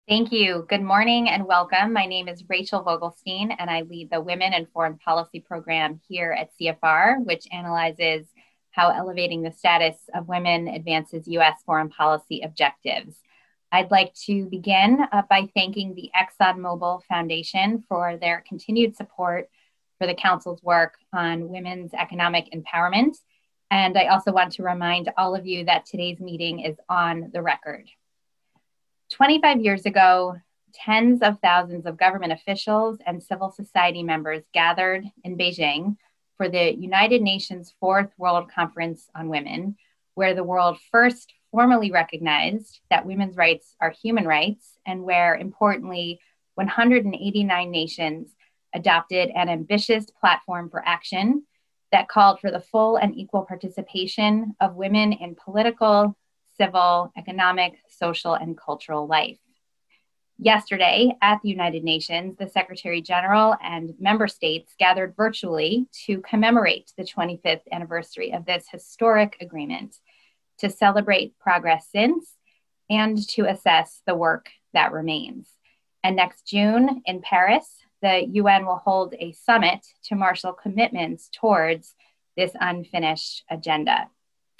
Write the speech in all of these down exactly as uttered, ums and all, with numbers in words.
Thank you. Good morning and welcome. My name is Rachel Vogelstein, and I lead the Women and Foreign Policy program here at C F R, which analyzes how elevating the status of women advances U S foreign policy objectives. I'd like to begin uh, by thanking the ExxonMobil Foundation for their continued support for the Council's work on women's economic empowerment. And I also want to remind all of you that today's meeting is on the record. twenty-five years ago, tens of thousands of government officials and civil society members gathered in Beijing for the United Nations Fourth World Conference on Women, where the world first formally recognized that women's rights are human rights, and where, importantly, one hundred eighty-nine nations adopted an ambitious platform for action that called for the full and equal participation of women in political, civil, economic, social, and cultural life. Yesterday at the United Nations, the Secretary General and member states gathered virtually to commemorate the twenty-fifth anniversary of this historic agreement, to celebrate progress since, and to assess the work that remains. And next June in Paris, the U N will hold a summit to marshal commitments towards this unfinished agenda.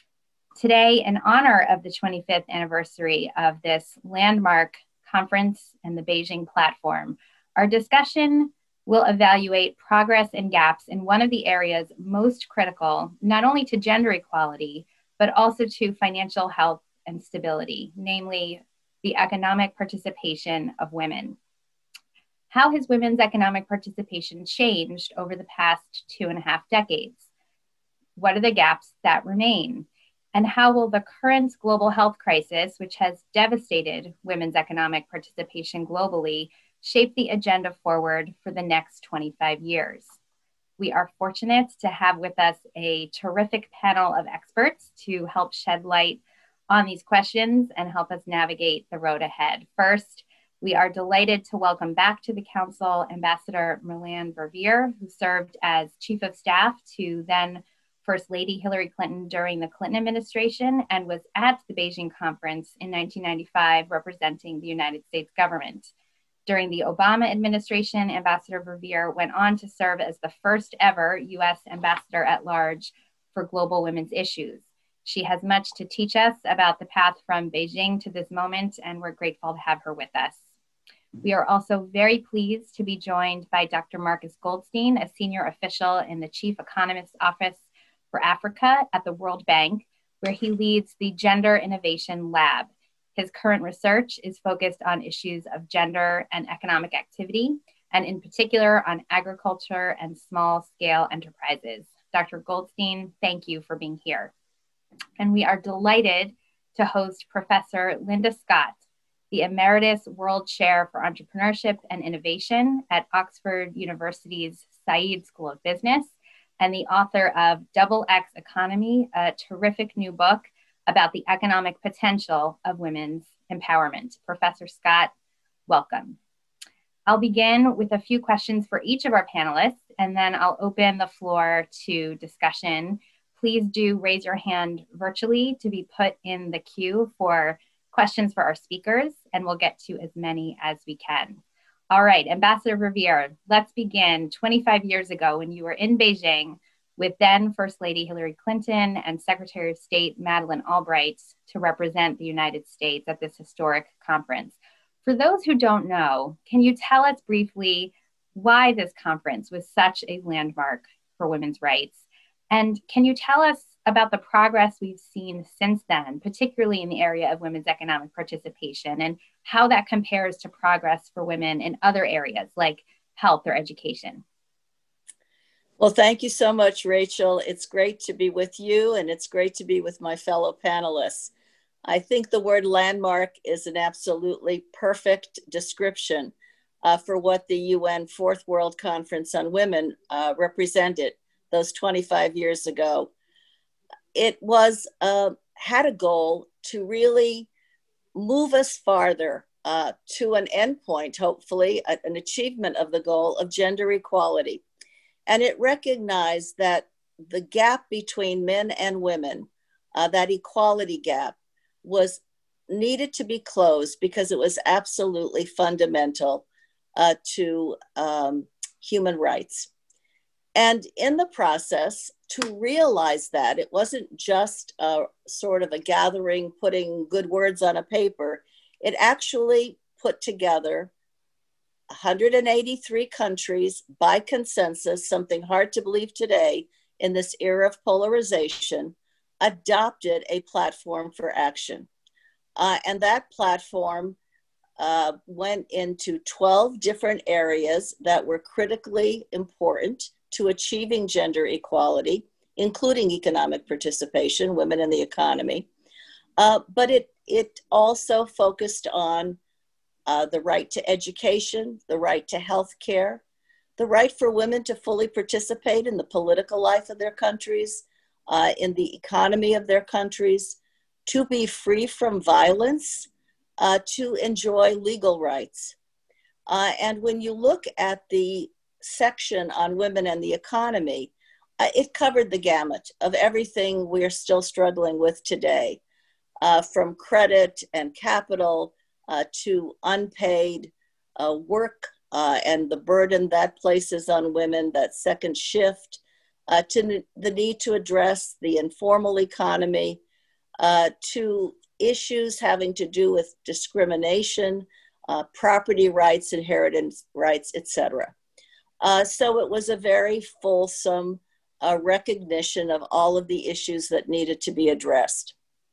Today, in honor of the twenty-fifth anniversary of this landmark conference and the Beijing platform, our discussion will evaluate progress and gaps in one of the areas most critical, not only to gender equality, but also to financial health and stability, namely the economic participation of women. How has women's economic participation changed over the past two and a half decades? What are the gaps that remain? And how will the current global health crisis, which has devastated women's economic participation globally, shape the agenda forward for the next twenty-five years? We are fortunate to have with us a terrific panel of experts to help shed light on these questions and help us navigate the road ahead. First, we are delighted to welcome back to the Council Ambassador Melanne Verveer, who served as Chief of Staff to then First Lady Hillary Clinton during the Clinton administration and was at the Beijing conference in nineteen ninety-five representing the United States government. During the Obama administration, Ambassador Verveer went on to serve as the first ever U S Ambassador at Large for global women's issues. She has much to teach us about the path from Beijing to this moment, and we're grateful to have her with us. We are also very pleased to be joined by Doctor Marcus Goldstein, a senior official in the Chief Economist's Office for Africa at the World Bank, where he leads the Gender Innovation Lab. His current research is focused on issues of gender and economic activity, and in particular on agriculture and small-scale enterprises. Doctor Goldstein, thank you for being here. And we are delighted to host Professor Linda Scott, the Emeritus World Chair for Entrepreneurship and Innovation at Oxford University's Said School of Business, and the author of Double X Economy, a terrific new book about the economic potential of women's empowerment. Professor Scott, welcome. I'll begin with a few questions for each of our panelists, and then I'll open the floor to discussion. Please do raise your hand virtually to be put in the queue for questions for our speakers, and we'll get to as many as we can. All right, Ambassador Verveer, let's begin. twenty-five years ago, when you were in Beijing with then First Lady Hillary Clinton and Secretary of State Madeleine Albright to represent the United States at this historic conference. For those who don't know, can you tell us briefly why this conference was such a landmark for women's rights? And can you tell us about the progress we've seen since then, particularly in the area of women's economic participation, and how that compares to progress for women in other areas like health or education? Well, thank you so much, Rachel. It's great to be with you, and it's great to be with my fellow panelists. I think the word landmark is an absolutely perfect description uh, for what the U N Fourth World Conference on Women uh, represented those twenty-five years ago. It was uh, had a goal to really move us farther uh, to an endpoint, hopefully, a, an achievement of the goal of gender equality. And it recognized that the gap between men and women, uh, that equality gap, was needed to be closed because it was absolutely fundamental uh, to um, human rights. And in the process, to realize that it wasn't just a sort of a gathering, putting good words on a paper, it actually put together one hundred eighty-three countries by consensus, something hard to believe today in this era of polarization, adopted a platform for action. Uh, and that platform uh, went into twelve different areas that were critically important to achieving gender equality, including economic participation, women in the economy. Uh, but it, it also focused on uh, the right to education, the right to health care, the right for women to fully participate in the political life of their countries, uh, in the economy of their countries, to be free from violence, uh, to enjoy legal rights. Uh, and when you look at the section on women and the economy, uh, it covered the gamut of everything we're still struggling with today, uh, from credit and capital uh, to unpaid uh, work uh, and the burden that places on women, that second shift, uh, to the need to address the informal economy, uh, to issues having to do with discrimination, uh, property rights, inheritance rights, et cetera. Uh, so it was a very fulsome uh, recognition of all of the issues that needed to be addressed.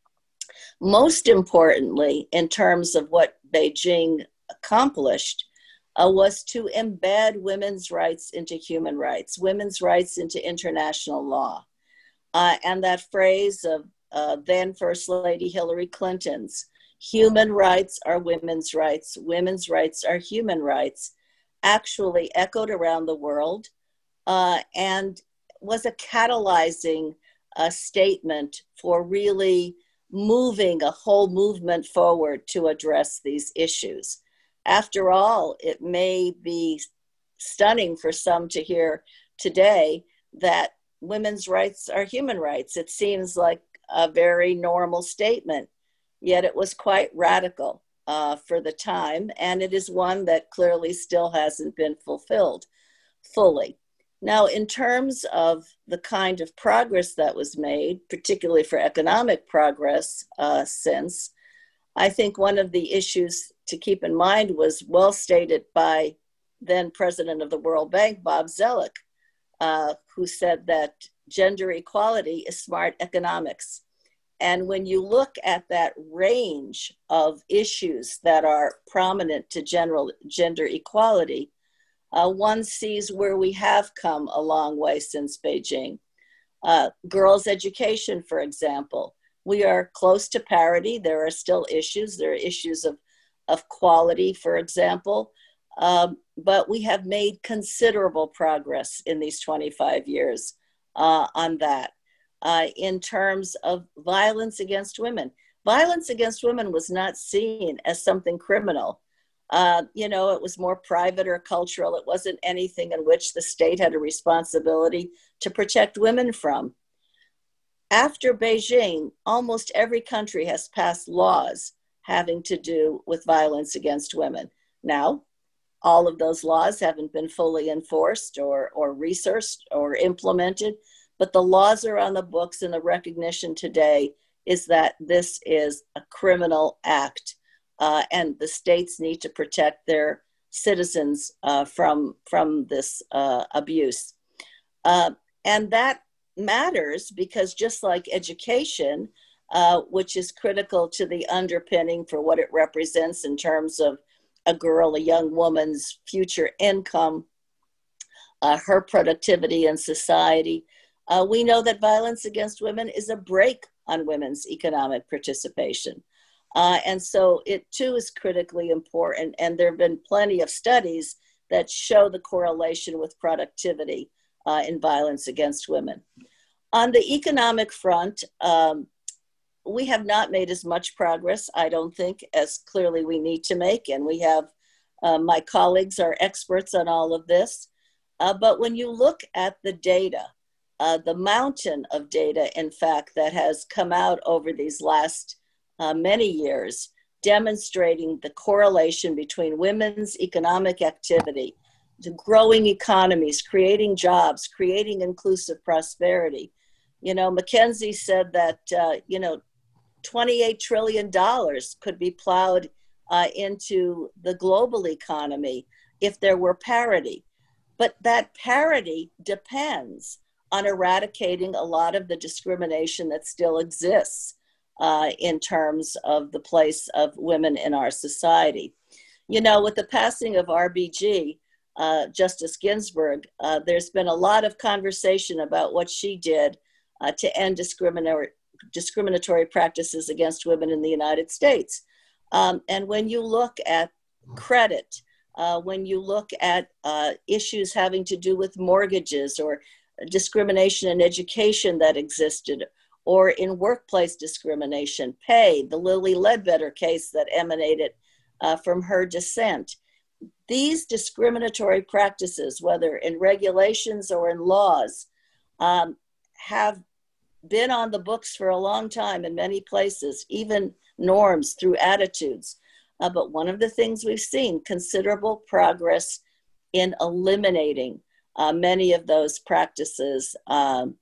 Most importantly, in terms of what Beijing accomplished, uh, was to embed women's rights into human rights, women's rights into international law. Uh, and that phrase of uh, then First Lady Hillary Clinton's, human rights are women's rights, women's rights are human rights, actually echoed around the world uh, and was a catalyzing uh, statement for really moving a whole movement forward to address these issues. After all, it may be stunning for some to hear today that women's rights are human rights. It seems like a very normal statement, yet it was quite radical uh, for the time, and it is one that clearly still hasn't been fulfilled fully. Now, in terms of the kind of progress that was made, particularly for economic progress uh, since, I think one of the issues to keep in mind was well stated by then President of the World Bank, Bob Zoellick, uh, who said that gender equality is smart economics. And when you look at that range of issues that are prominent to general gender equality, uh, one sees where we have come a long way since Beijing. Uh, girls' education, for example, we are close to parity. There are still issues. There are issues of, of quality, for example, um, but we have made considerable progress in these twenty-five years uh, on that. Uh, in terms of violence against women. Violence against women was not seen as something criminal. Uh, you know, it was more private or cultural. It wasn't anything in which the state had a responsibility to protect women from. After Beijing, almost every country has passed laws having to do with violence against women. Now, all of those laws haven't been fully enforced or, or researched or implemented, but the laws are on the books, and the recognition today is that this is a criminal act, uh, and the states need to protect their citizens uh, from, from this uh, abuse. Uh, and that matters because just like education, uh, which is critical to the underpinning for what it represents in terms of a girl, a young woman's future income, uh, her productivity in society, Uh, we know that violence against women is a brake on women's economic participation. Uh, and so it too is critically important. And there have been plenty of studies that show the correlation with productivity uh, in violence against women. On the economic front, um, we have not made as much progress, I don't think, as clearly we need to make. And we have, uh, my colleagues are experts on all of this. Uh, but when you look at the data, Uh, the mountain of data, in fact, that has come out over these last uh, many years, demonstrating the correlation between women's economic activity, the growing economies, creating jobs, creating inclusive prosperity. You know, McKinsey said that, uh, you know, twenty-eight trillion dollars could be plowed uh, into the global economy if there were parity. But that parity depends on eradicating a lot of the discrimination that still exists uh, in terms of the place of women in our society. You know, with the passing of R B G, uh, Justice Ginsburg, uh, there's been a lot of conversation about what she did uh, to end discriminatory, discriminatory practices against women in the United States. Um, and when you look at credit, uh, when you look at uh, issues having to do with mortgages or discrimination in education that existed, or in workplace discrimination, pay, the Lilly Ledbetter case that emanated uh, from her dissent. These discriminatory practices, whether in regulations or in laws, um, have been on the books for a long time in many places, even norms through attitudes. Uh, but one of the things we've seen, considerable progress in eliminating uh, many of those practices, um,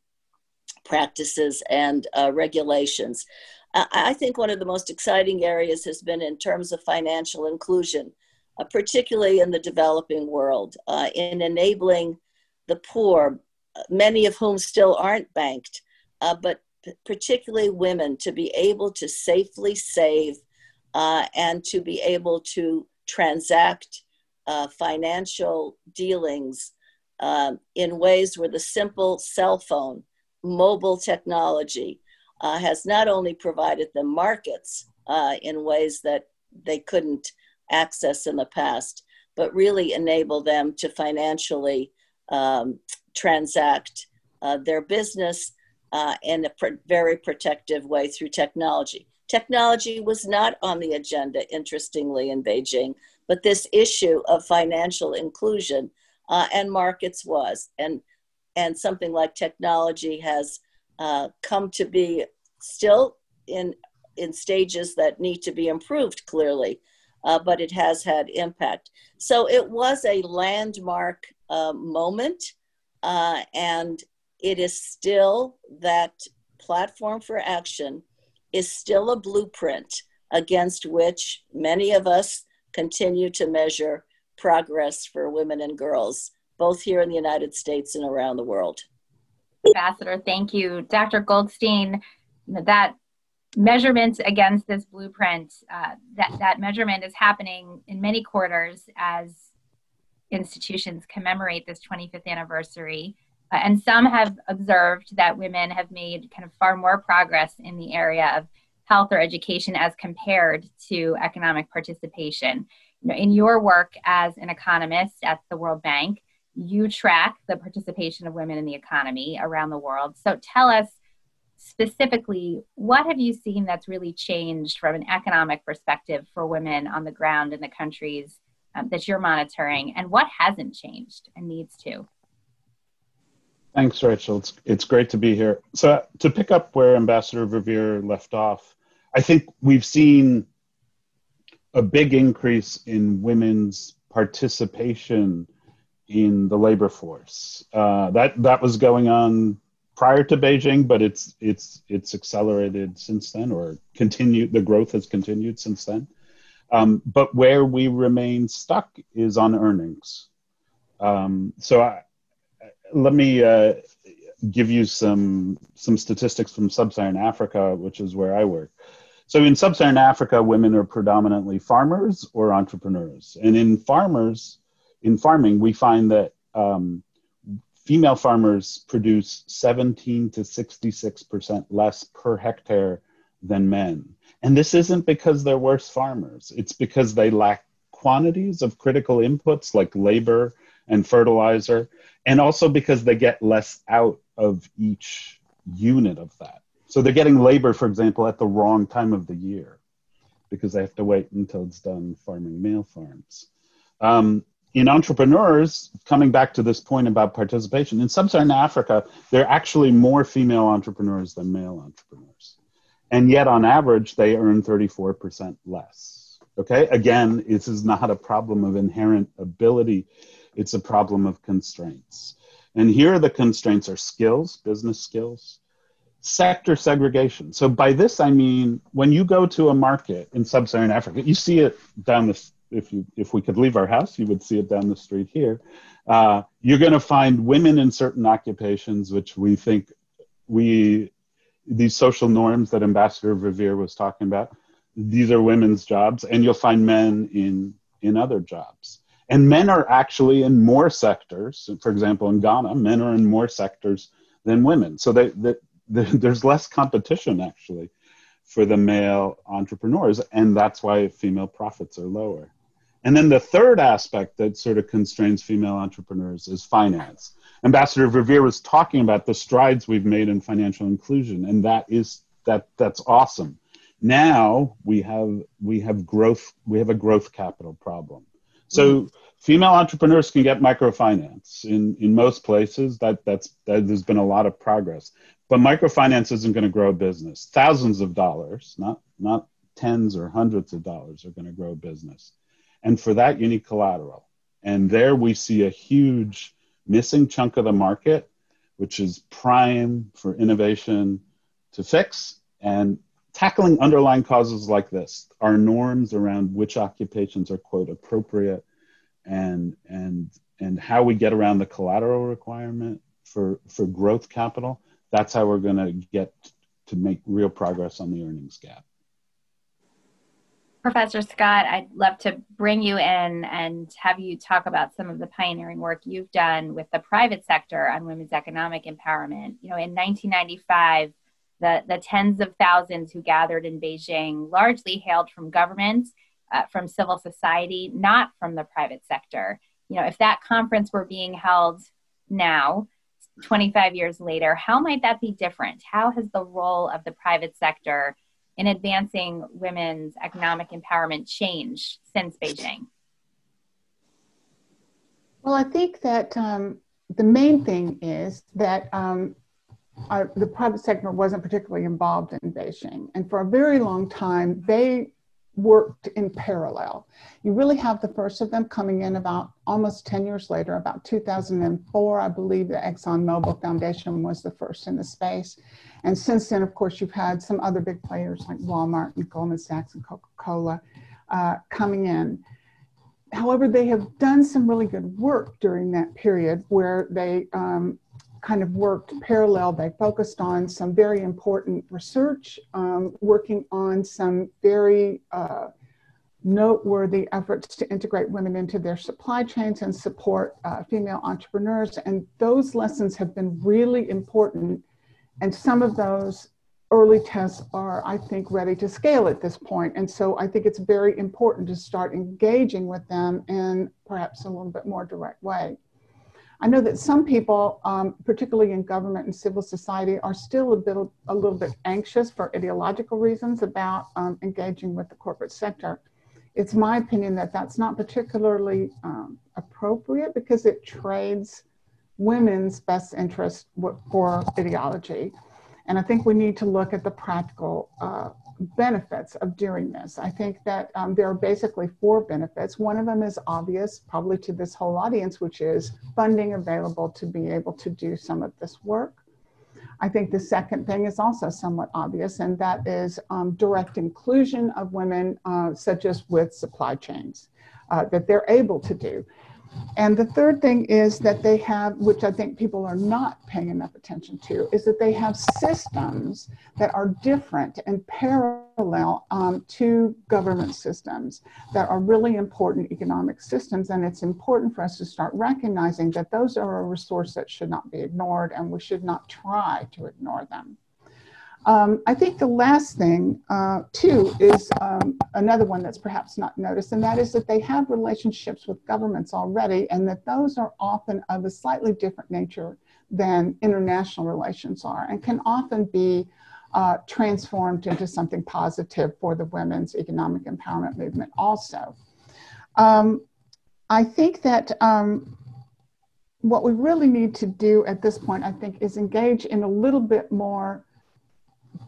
practices and uh, regulations. Uh, I think one of the most exciting areas has been in terms of financial inclusion, uh, particularly in the developing world, uh, in enabling the poor, many of whom still aren't banked, uh, but p- particularly women, to be able to safely save uh, and to be able to transact uh, financial dealings uh, in ways where the simple cell phone, mobile technology uh, has not only provided them markets uh, in ways that they couldn't access in the past, but really enable them to financially um, transact uh, their business uh, in a pr- very protective way through technology. Technology was not on the agenda, interestingly, in Beijing, but this issue of financial inclusion uh, and markets was. And, and something like technology has uh, come to be still in, in stages that need to be improved, clearly, uh, but it has had impact. So it was a landmark uh, moment, uh, and it is still, that platform for action is still a blueprint against which many of us continue to measure progress for women and girls, both here in the United States and around the world. Ambassador, thank you. Doctor Goldstein, you know, that measurement against this blueprint, uh, that, that measurement is happening in many quarters as institutions commemorate this twenty-fifth anniversary. Uh, and some have observed that women have made kind of far more progress in the area of health or education as compared to economic participation. You know, in your work as an economist at the World Bank, you track the participation of women in the economy around the world. So tell us specifically, what have you seen that's really changed from an economic perspective for women on the ground in the countries um, that you're monitoring, and what hasn't changed and needs to? Thanks, Rachel. It's, it's great to be here. So to pick up where Ambassador Verveer left off, I think we've seen a big increase in women's participation in the labor force. Uh, that that was going on prior to Beijing, but it's it's it's accelerated since then, or continued. The growth has continued since then. Um, but where we remain stuck is on earnings. Um, so I, let me uh, give you some some statistics from Sub-Saharan Africa, which is where I work. So in Sub-Saharan Africa, women are predominantly farmers or entrepreneurs. And in farmers, in farming, we find that um, female farmers produce seventeen to sixty-six percent less per hectare than men. And this isn't because they're worse farmers. It's because they lack quantities of critical inputs like labor and fertilizer, and also because they get less out of each unit of that. So they're getting labor, for example, at the wrong time of the year because they have to wait until it's done farming male farms. Um, in entrepreneurs, coming back to this point about participation, in Sub-Saharan Africa, there are actually more female entrepreneurs than male entrepreneurs. And yet on average, they earn thirty-four percent less. Okay, again, this is not a problem of inherent ability. It's a problem of constraints. And here the constraints are skills, business skills, sector segregation. So by this, I mean, when you go to a market in sub-Saharan Africa, you see it down the, if you, if we could leave our house, you would see it down the street here. Uh, you're going to find women in certain occupations, which we think we, these social norms that Ambassador Verveer was talking about, these are women's jobs, and you'll find men in, in other jobs. And men are actually in more sectors. For example, in Ghana, men are in more sectors than women. So they, they, they, there's less competition, actually, for the male entrepreneurs, and that's why female profits are lower. And then the third aspect that sort of constrains female entrepreneurs is finance. Ambassador Verveer was talking about the strides we've made in financial inclusion, and that is that that's awesome. Now we have we have growth we have a growth capital problem. So mm. female entrepreneurs can get microfinance in in most places. That that's that, there's been a lot of progress, but microfinance isn't going to grow a business. Thousands of dollars, not not tens or hundreds of dollars, are going to grow a business. And for that, you need collateral. And there we see a huge missing chunk of the market, which is prime for innovation to fix. And tackling underlying causes like this, our norms around which occupations are, quote, appropriate, and and and how we get around the collateral requirement for, for growth capital, that's how we're going to get to make real progress on the earnings gap. Professor Scott, I'd love to bring you in and have you talk about some of the pioneering work you've done with the private sector on women's economic empowerment. You know, in nineteen ninety-five, the, the tens of thousands who gathered in Beijing largely hailed from government, uh, from civil society, not from the private sector. You know, if that conference were being held now, twenty-five years later, how might that be different? How has the role of the private sector in advancing women's economic empowerment change since Beijing? Well, I think that um, the main thing is that um, our, the private sector wasn't particularly involved in Beijing. And for a very long time, they worked in parallel. You really have the first of them coming in about almost ten years later, about two thousand four, I believe the ExxonMobil Foundation was the first in the space. And since then, of course, you've had some other big players like Walmart and Goldman Sachs and Coca-Cola uh, coming in. However, they have done some really good work during that period where they um, kind of worked parallel. They focused on some very important research, um, working on some very uh, noteworthy efforts to integrate women into their supply chains and support uh, female entrepreneurs. And those lessons have been really important. And some of those early tests are, I think, ready to scale at this point. And so I think it's very important to start engaging with them in perhaps a little bit more direct way. I know that some people, um, particularly in government and civil society, are still a, bit, a little bit anxious for ideological reasons about um, engaging with the corporate sector. It's my opinion that that's not particularly um, appropriate because it trades women's best interest for ideology. And I think we need to look at the practical uh, benefits of doing this. I think that um, there are basically four benefits. One of them is obvious, probably to this whole audience, which is funding available to be able to do some of this work. I think the second thing is also somewhat obvious, and that is um, direct inclusion of women, uh, such as with supply chains, uh, that they're able to do. And the third thing is that they have, which I think people are not paying enough attention to, is that they have systems that are different and parallel um, to government systems that are really important economic systems. And it's important for us to start recognizing that those are a resource that should not be ignored, and we should not try to ignore them. Um, I think the last thing, uh, too, is um, another one that's perhaps not noticed, and that is that they have relationships with governments already, and that those are often of a slightly different nature than international relations are, and can often be uh, transformed into something positive for the women's economic empowerment movement also. Um, I think that um, what we really need to do at this point, I think, is engage in a little bit more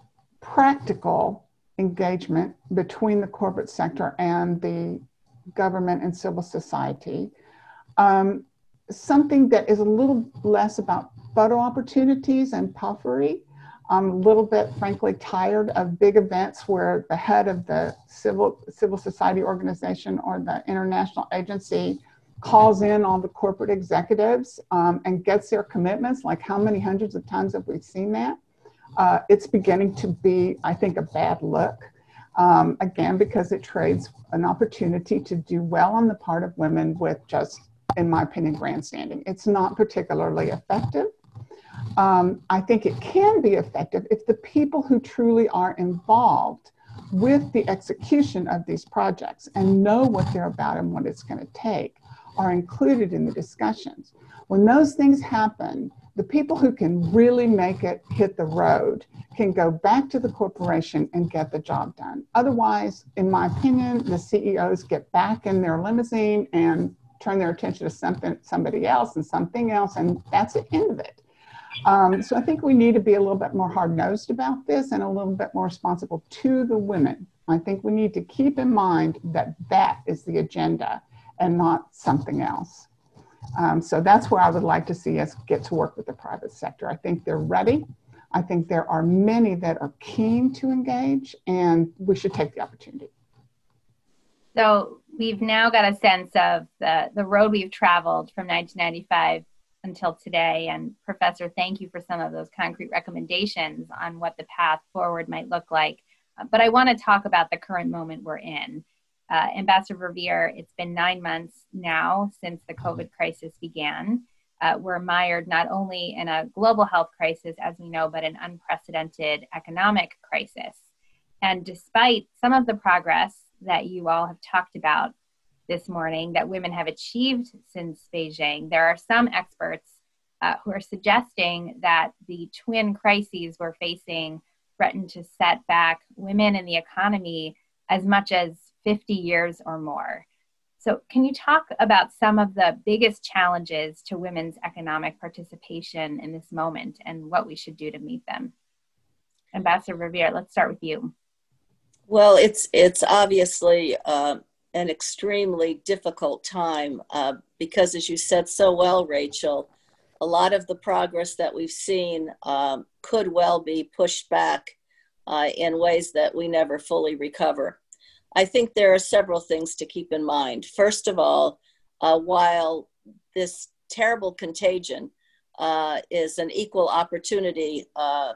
practical engagement between the corporate sector and the government and civil society. Um, something that is a little less about photo opportunities and puffery. I'm a little bit, frankly, tired of big events where the head of the civil civil society organization or the international agency calls in all the corporate executives um, and gets their commitments. Like, how many hundreds of times have we seen that? Uh, it's beginning to be, I think, a bad look. Um, again, because it trades an opportunity to do well on the part of women with just, in my opinion, grandstanding. It's not particularly effective. Um, I think it can be effective if the people who truly are involved with the execution of these projects and know what they're about and what it's going to take are included in the discussions. When those things happen, the people who can really make it hit the road can go back to the corporation and get the job done. Otherwise, in my opinion, the C E Os get back in their limousine and turn their attention to something, somebody else and something else, and that's the end of it. Um, so I think we need to be a little bit more hard-nosed about this and a little bit more responsible to the women. I think we need to keep in mind that that is the agenda and not something else. Um, so that's where I would like to see us get to work with the private sector. I think they're ready. I think there are many that are keen to engage, and we should take the opportunity. So we've now got a sense of the, the road we've traveled from nineteen ninety-five until today. And Professor, thank you for some of those concrete recommendations on what the path forward might look like. Uh, but I want to talk about the current moment we're in. Uh, Ambassador Verveer, it's been nine months now since the COVID crisis began. Uh, we're mired not only in a global health crisis, as we know, but an unprecedented economic crisis. And despite some of the progress that you all have talked about this morning that women have achieved since Beijing, there are some experts uh, who are suggesting that the twin crises we're facing threaten to set back women in the economy as much as fifty years or more. So can you talk about some of the biggest challenges to women's economic participation in this moment and what we should do to meet them? Ambassador Verveer, let's start with you. Well, it's it's obviously uh, an extremely difficult time uh, because, as you said so well, Rachel, a lot of the progress that we've seen um, could well be pushed back uh, in ways that we never fully recover. I think there are several things to keep in mind. First of all, uh, while this terrible contagion uh, is an equal opportunity uh,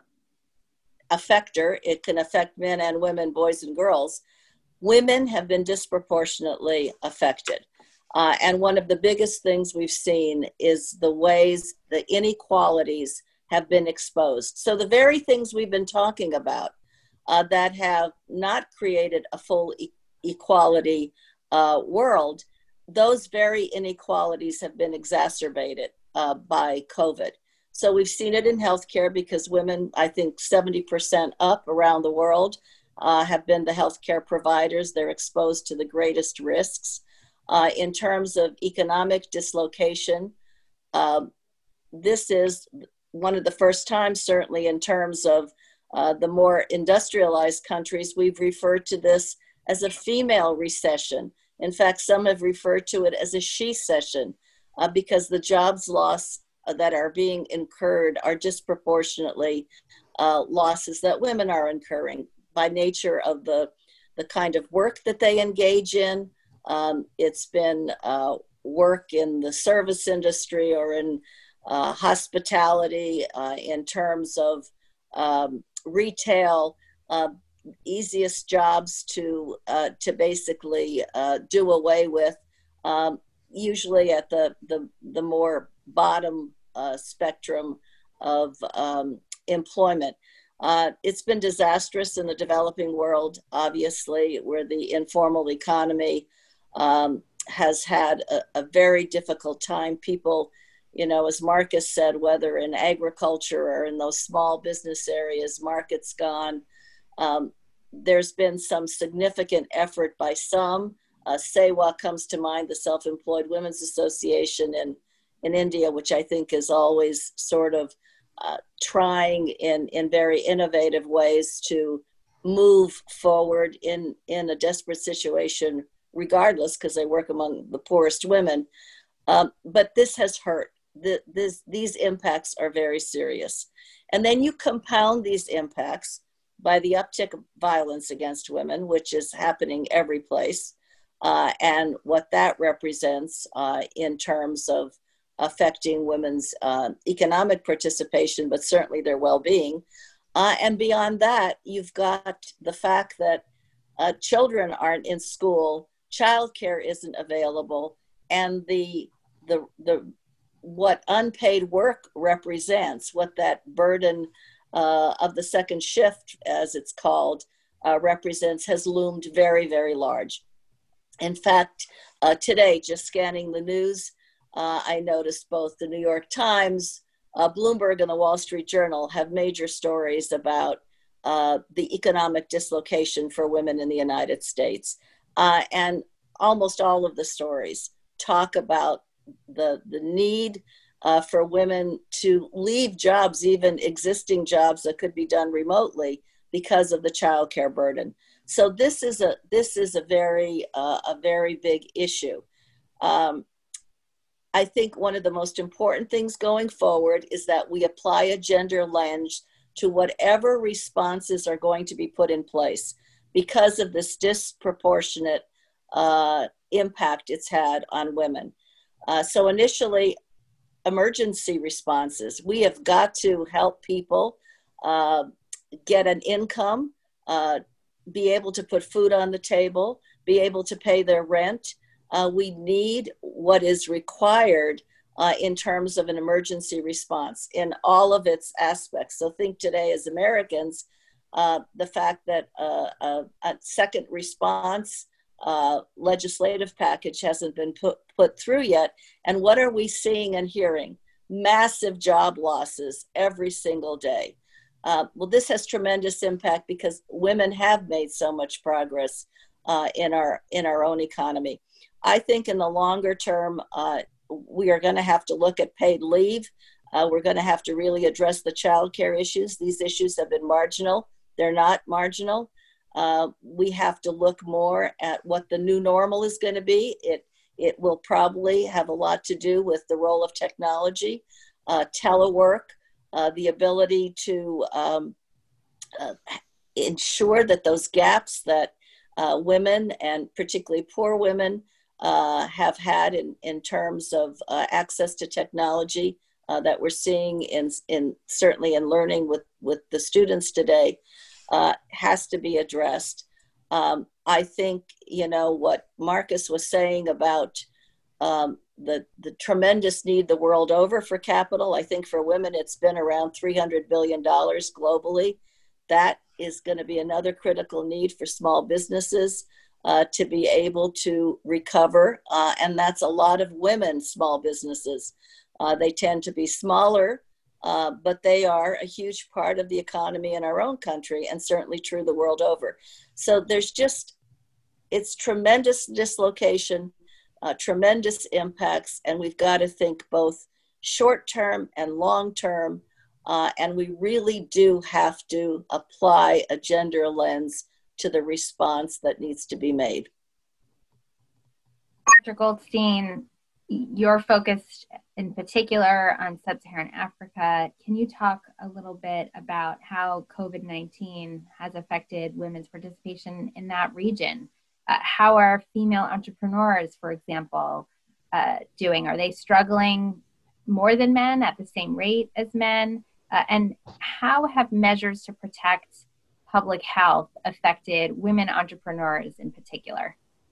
affector, it can affect men and women, boys and girls, women have been disproportionately affected. Uh, and one of the biggest things we've seen is the ways the inequalities have been exposed. So the very things we've been talking about uh, that have not created a full e- equality uh, world, those very inequalities have been exacerbated uh, by COVID. So we've seen it in healthcare because women, I think seventy percent up around the world uh, have been the healthcare providers. They're exposed to the greatest risks. Uh, in terms of economic dislocation, uh, this is one of the first times, certainly in terms of uh, the more industrialized countries, we've referred to this as a female recession. In fact, some have referred to it as a she-cession uh, because the jobs loss uh, that are being incurred are disproportionately uh, losses that women are incurring by nature of the, the kind of work that they engage in. Um, it's been uh, work in the service industry or in uh, hospitality, uh, in terms of um, retail, uh, easiest jobs to uh, to basically uh, do away with, um, usually at the the, the more bottom uh, spectrum of um, employment. Uh, it's been disastrous in the developing world, obviously, where the informal economy um, has had a, a very difficult time. People, you know, as Marcus said, whether in agriculture or in those small business areas, markets gone. Um, there's been some significant effort by some. Uh, SEWA comes to mind, the Self-Employed Women's Association in, in India, which I think is always sort of uh, trying in, in very innovative ways to move forward in, in a desperate situation, regardless, because they work among the poorest women. Um, but this has hurt. The, this, these impacts are very serious. And then you compound these impacts by the uptick of violence against women, which is happening every place, uh, and what that represents uh, in terms of affecting women's uh, economic participation, but certainly their well-being. Uh, and beyond that, you've got the fact that uh, children aren't in school, childcare isn't available, and the the the what unpaid work represents, what that burden uh, of the second shift, as it's called, uh, represents, has loomed very, very large. In fact, uh, today, just scanning the news, uh, I noticed both the New York Times, uh, Bloomberg, and the Wall Street Journal have major stories about uh, the economic dislocation for women in the United States. Uh, and almost all of the stories talk about the, the need uh, for women to leave jobs, even existing jobs that could be done remotely, because of the childcare burden. So this is a this is a very uh, a very big issue. Um, I think one of the most important things going forward is that we apply a gender lens to whatever responses are going to be put in place, because of this disproportionate uh, impact it's had on women. Uh, so initially, emergency responses. We have got to help people uh, get an income, uh, be able to put food on the table, be able to pay their rent. Uh, we need what is required uh, in terms of an emergency response in all of its aspects. So think today as Americans, uh, the fact that uh, a, a second response Uh, legislative package hasn't been put, put through yet. And what are we seeing and hearing? Massive job losses every single day. Uh, well, this has tremendous impact because women have made so much progress uh, in our in our own economy. I think in the longer term, uh, we are going to have to look at paid leave. Uh, we're going to have to really address the childcare issues. These issues have been marginal. They're not marginal. Uh, we have to look more at what the new normal is going to be. It it will probably have a lot to do with the role of technology, uh, telework, uh, the ability to um, uh, ensure that those gaps that uh, women, and particularly poor women, uh, have had in, in terms of uh, access to technology uh, that we're seeing in, in certainly in learning with, with the students today, Uh, has to be addressed. Um, I think, you know, what Marcus was saying about um, the, the tremendous need the world over for capital. I think for women, it's been around three hundred billion dollars globally. That is going to be another critical need for small businesses uh, to be able to recover. Uh, and that's a lot of women small businesses. Uh, they tend to be smaller, Uh, but they are a huge part of the economy in our own country, and certainly true the world over. So there's just, it's tremendous dislocation, uh, tremendous impacts, and we've got to think both short-term and long-term, uh, and we really do have to apply a gender lens to the response that needs to be made. Doctor Goldstein, you're focused in particular on sub-Saharan Africa. Can you talk a little bit about how COVID nineteen has affected women's participation in that region? Uh, how are female entrepreneurs, for example, uh, doing? Are they struggling more than men at the same rate as men? Uh, and how have measures to protect public health affected women entrepreneurs in particular?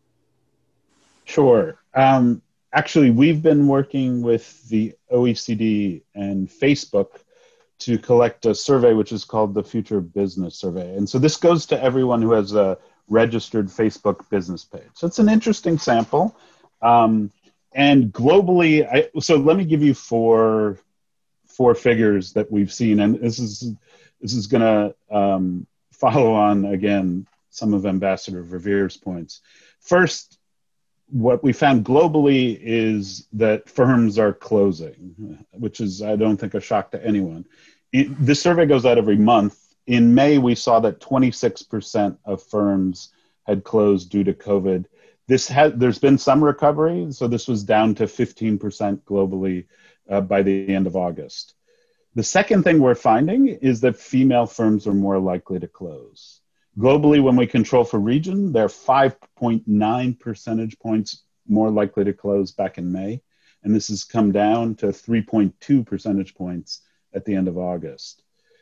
Sure. Um, Actually, we've been working with the O E C D and Facebook to collect a survey, which is called the Future Business Survey. And so this goes to everyone who has a registered Facebook business page. So it's an interesting sample. Um, and globally, I, so let me give you four, four figures that we've seen. And this is, this is going to um, follow on, again, some of Ambassador Revere's points. First, what we found globally is that firms are closing, which is, I don't think, a shock to anyone. it, this survey goes out every month. In May, we saw that twenty-six percent of firms had closed due to COVID. This had, there's been some recovery, so this was down to fifteen percent globally uh, by the end of August. The second thing we're finding is that female firms are more likely to close. Globally, when we control for region, they're five point nine percentage points more likely to close back in May, and this has come down to three point two percentage points at the end of August.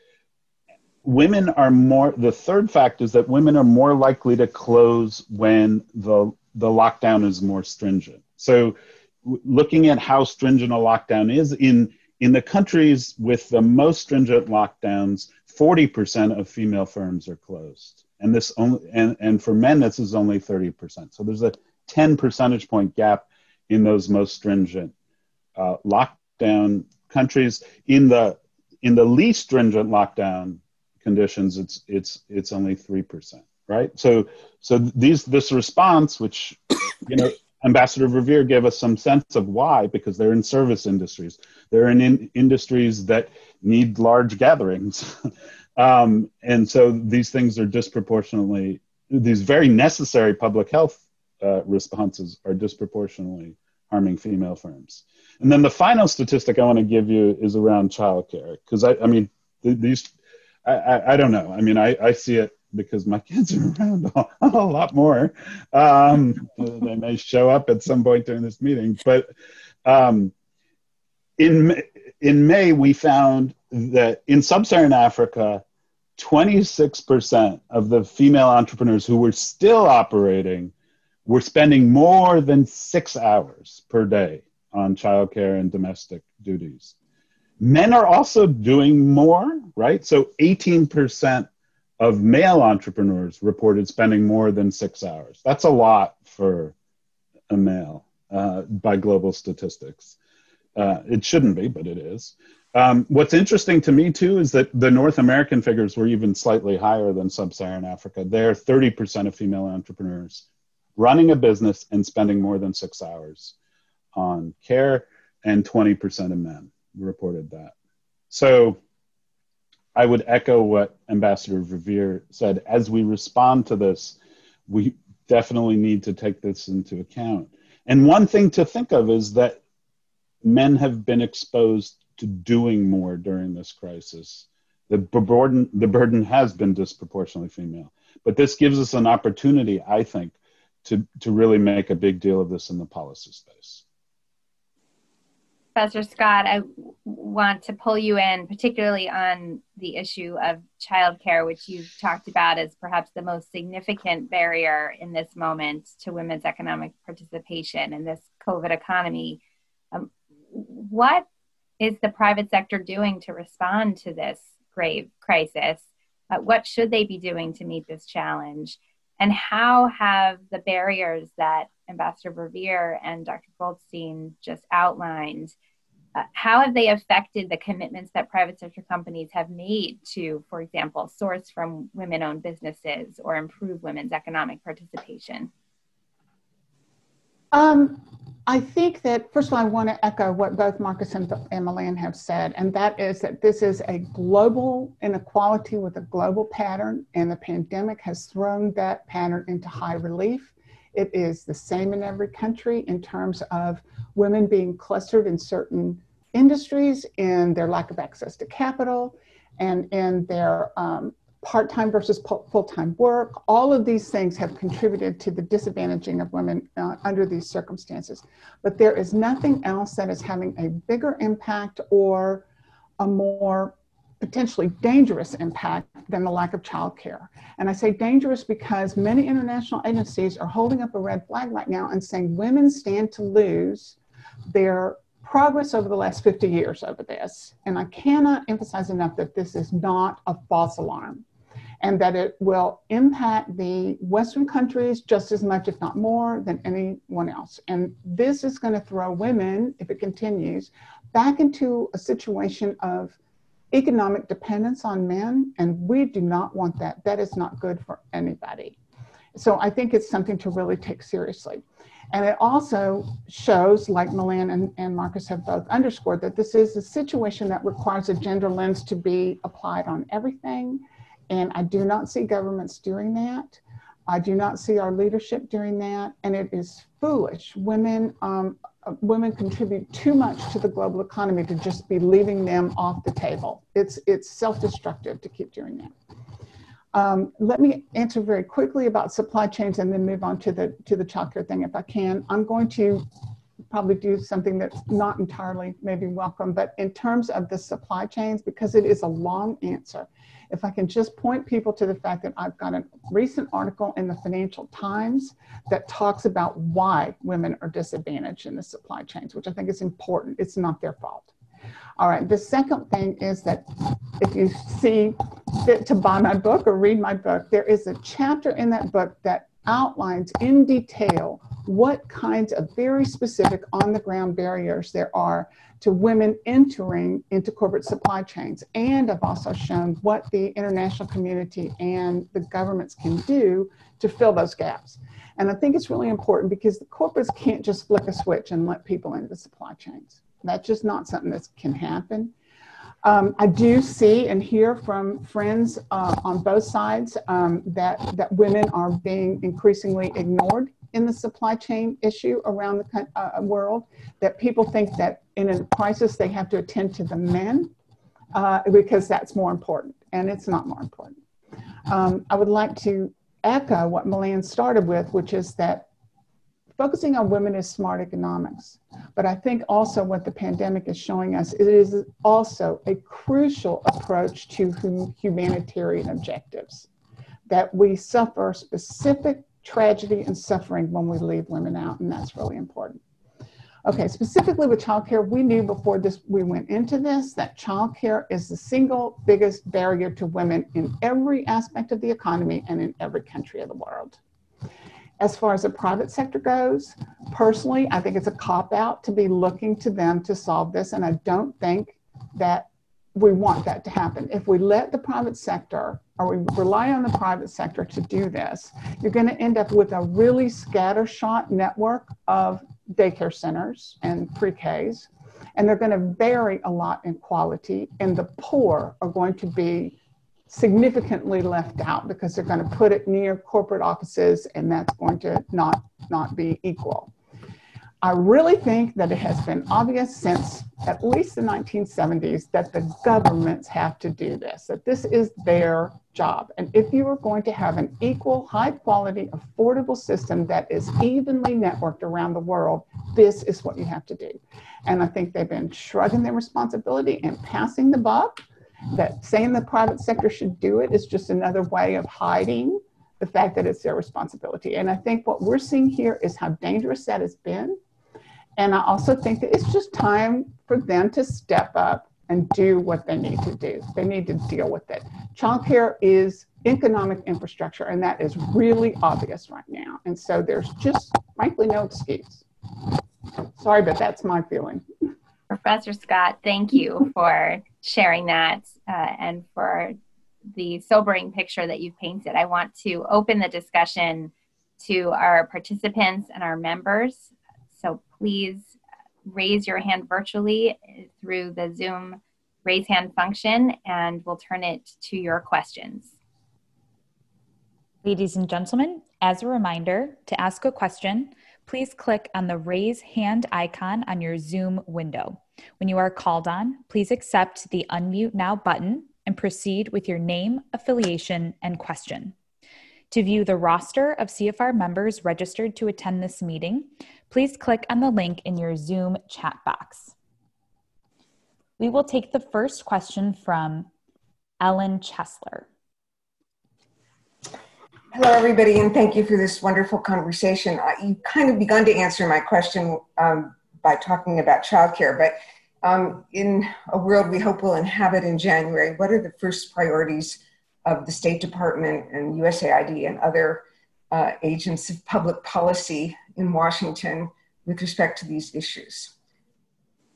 Women are more, the third fact is that women are more likely to close when the, the lockdown is more stringent. So looking at how stringent a lockdown is, in, in the countries with the most stringent lockdowns, forty percent of female firms are closed. And this only, and, and for men, this is only thirty percent. So there's a ten percentage point gap in those most stringent uh, lockdown countries. In the, in the least stringent lockdown conditions, it's it's it's only three percent, right? So so these this response, which you know, Ambassador Verveer gave us some sense of why, because they're in service industries, they're in, in industries that need large gatherings, um, and so these things are disproportionately, these very necessary public health uh, responses are disproportionately harming female firms. And then the final statistic I want to give you is around childcare, because I, I mean th- these. I, I, I don't know. I mean, I, I see it because my kids are around a, a lot more. Um, they may show up at some point during this meeting. But um, in, in May, we found that in sub-Saharan Africa, twenty-six percent of the female entrepreneurs who were still operating were spending more than six hours per day on childcare and domestic duties. Men are also doing more, right? So eighteen percent of male entrepreneurs reported spending more than six hours. That's a lot for a male uh, by global statistics. Uh, it shouldn't be, but it is. Um, what's interesting to me too is that the North American figures were even slightly higher than sub-Saharan Africa. There, thirty percent of female entrepreneurs running a business and spending more than six hours on care, and twenty percent of men reported that. So I would echo what Ambassador Verveer said. As we respond to this, we definitely need to take this into account. And one thing to think of is that men have been exposed to doing more during this crisis. The burden, the burden has been disproportionately female. But this gives us an opportunity, I think, to, to really make a big deal of this in the policy space. Professor Scott, I want to pull you in, particularly on the issue of childcare, which you've talked about as perhaps the most significant barrier in this moment to women's economic participation in this COVID economy. Um, what is the private sector doing to respond to this grave crisis? Uh, what should they be doing to meet this challenge? And how have the barriers that Ambassador Verveer and Doctor Goldstein just outlined, uh, how have they affected the commitments that private sector companies have made to, for example, source from women-owned businesses or improve women's economic participation? Um, I think that, first of all, I want to echo what both Marcus and, and Melanne have said, and that is that this is a global inequality with a global pattern, and the pandemic has thrown that pattern into high relief. It is the same in every country in terms of women being clustered in certain industries, in their lack of access to capital, and in their um, part-time versus full-time work. All of these things have contributed to the disadvantaging of women uh, under these circumstances. But there is nothing else that is having a bigger impact or a more potentially dangerous impact than the lack of childcare. And I say dangerous because many international agencies are holding up a red flag right now and saying women stand to lose their progress over the last fifty years over this. And I cannot emphasize enough that this is not a false alarm, and that it will impact the Western countries just as much, if not more, than anyone else. And this is going to throw women, if it continues, back into a situation of economic dependence on men, and we do not want that. That is not good for anybody. So I think it's something to really take seriously. And it also shows, like Melanne and, and Marcus have both underscored, that this is a situation that requires a gender lens to be applied on everything. And I do not see governments doing that. I do not see our leadership doing that. And it is foolish. Women, um, women contribute too much to the global economy to just be leaving them off the table. It's, it's self-destructive to keep doing that. Um, let me answer very quickly about supply chains and then move on to the to the childcare thing if I can. I'm going to probably do something that's not entirely maybe welcome, but in terms of the supply chains, because it is a long answer, if I can just point people to the fact that I've got a recent article in the Financial Times that talks about why women are disadvantaged in the supply chains, which I think is important. It's not their fault. All right, the second thing is that if you see fit to buy my book or read my book, there is a chapter in that book that outlines in detail what kinds of very specific on-the-ground barriers there are to women entering into corporate supply chains. And I've also shown what the international community and the governments can do to fill those gaps. And I think it's really important because the corporates can't just flick a switch and let people into the supply chains. That's just not something that can happen. Um, I do see and hear from friends uh, on both sides um, that, that women are being increasingly ignored in the supply chain issue around the uh, world, that people think that in a crisis they have to attend to the men uh, because that's more important, and it's not more important. Um, I would like to echo what Melanne started with, which is that focusing on women is smart economics. But I think also what the pandemic is showing us, it is also a crucial approach to hum- humanitarian objectives, that we suffer specific tragedy and suffering when we leave women out, and that's really important. Okay, specifically with childcare, we knew before this we went into this that childcare is the single biggest barrier to women in every aspect of the economy and in every country of the world. As far as the private sector goes, personally, I think it's a cop-out to be looking to them to solve this, and I don't think that we want that to happen. If we let the private sector, or we rely on the private sector to do this, you're going to end up with a really scattershot network of daycare centers and pre-Ks, and they're going to vary a lot in quality, and the poor are going to be significantly left out because they're going to put it near corporate offices, and that's going to not, not be equal. I really think that it has been obvious since at least the nineteen seventies that the governments have to do this, that this is their job. And if you are going to have an equal, high quality, affordable system that is evenly networked around the world, this is what you have to do. And I think they've been shrugging their responsibility and passing the buck. That saying the private sector should do it is just another way of hiding the fact that it's their responsibility. And I think what we're seeing here is how dangerous that has been. And I also think that it's just time for them to step up and do what they need to do. They need to deal with it. Childcare is economic infrastructure, and that is really obvious right now. And so there's just, frankly, no excuse. Sorry, but that's my feeling. Professor Scott, thank you for sharing that uh, and for the sobering picture that you've painted. I want to open the discussion to our participants and our members. So please raise your hand virtually through the Zoom raise hand function, and we'll turn it to your questions. Ladies and gentlemen, as a reminder, to ask a question, please click on the raise hand icon on your Zoom window. When you are called on, please accept the unmute now button and proceed with your name, affiliation, and question. To view the roster of C F R members registered to attend this meeting, please click on the link in your Zoom chat box. We will take the first question from Ellen Chesler. Hello, everybody, and thank you for this wonderful conversation. Uh, you kind of begun to answer my question um, by talking about childcare, but um, in a world we hope we'll inhabit in January, what are the first priorities of the State Department and U S A I D and other uh, agents of public policy in Washington with respect to these issues?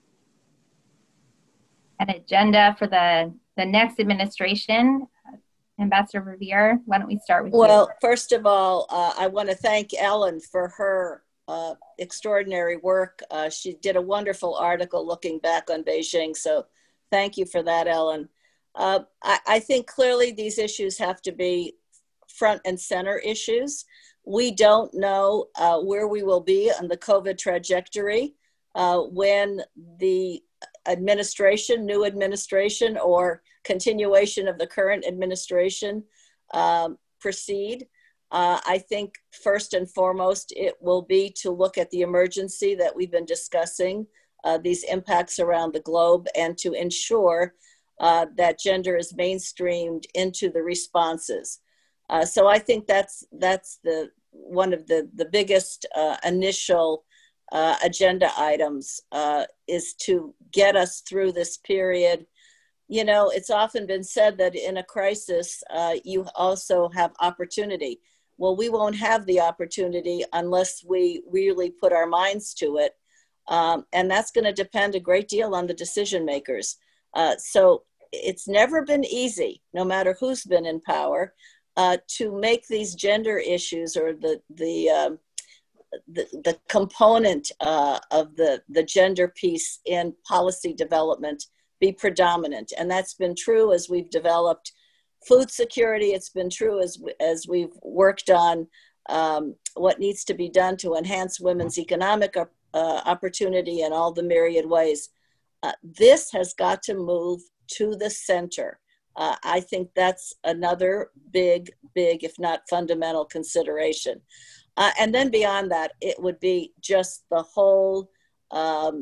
An agenda for the, the next administration. Ambassador Verveer, why don't we start with well, you? Well, first of all, uh, I want to thank Ellen for her uh, extraordinary work. Uh, she did a wonderful article looking back on Beijing, so thank you for that, Ellen. Uh, I, I think clearly these issues have to be front and center issues. We don't know uh, where we will be on the COVID trajectory uh, when the administration, new administration, or continuation of the current administration um, proceed. Uh, I think first and foremost, it will be to look at the emergency that we've been discussing, uh, these impacts around the globe, and to ensure uh, that gender is mainstreamed into the responses. Uh, so I think that's that's the one of the, the biggest uh, initial uh, agenda items uh, is to get us through this period. You know, it's often been said that in a crisis, uh, you also have opportunity. Well, we won't have the opportunity unless we really put our minds to it. Um, and that's going to depend a great deal on the decision makers. Uh, so it's never been easy, no matter who's been in power, uh, to make these gender issues or the, the, um, the, the component uh, of the, the gender piece in policy development be predominant. And that's been true as we've developed food security. It's been true as, as we've worked on um, what needs to be done to enhance women's economic uh, opportunity in all the myriad ways. Uh, this has got to move to the center. Uh, I think that's another big, big, if not fundamental consideration. Uh, and then beyond that, it would be just the whole um,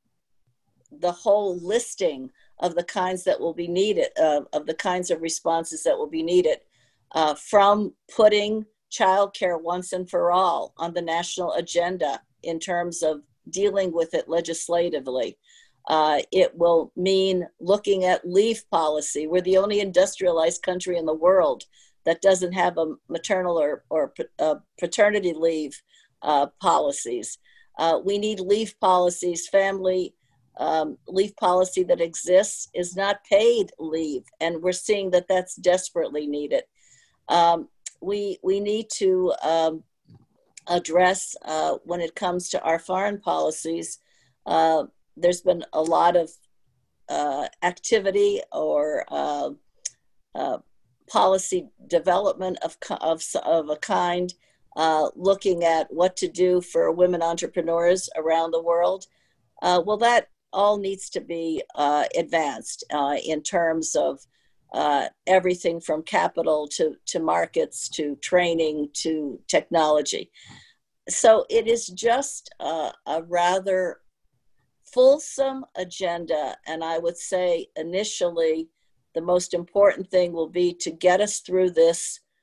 the whole listing of the kinds that will be needed, uh, of the kinds of responses that will be needed, uh, from putting childcare once and for all on the national agenda in terms of dealing with it legislatively. Uh, it will mean looking at leave policy. We're the only industrialized country in the world that doesn't have a maternal or, or uh, paternity leave uh, policies. Uh, we need leave policies. Family Um, leave policy that exists is not paid leave, and we're seeing that that's desperately needed. Um, we we need to um, address uh, when it comes to our foreign policies. Uh, there's been a lot of uh, activity or uh, uh, policy development of of of a kind, uh, looking at what to do for women entrepreneurs around the world. Uh, well, that all needs to be uh, advanced uh, in terms of uh, everything from capital to, to markets, to training, to technology. So it is just uh, a rather fulsome agenda. And I would say initially, the most important thing will be to get us through this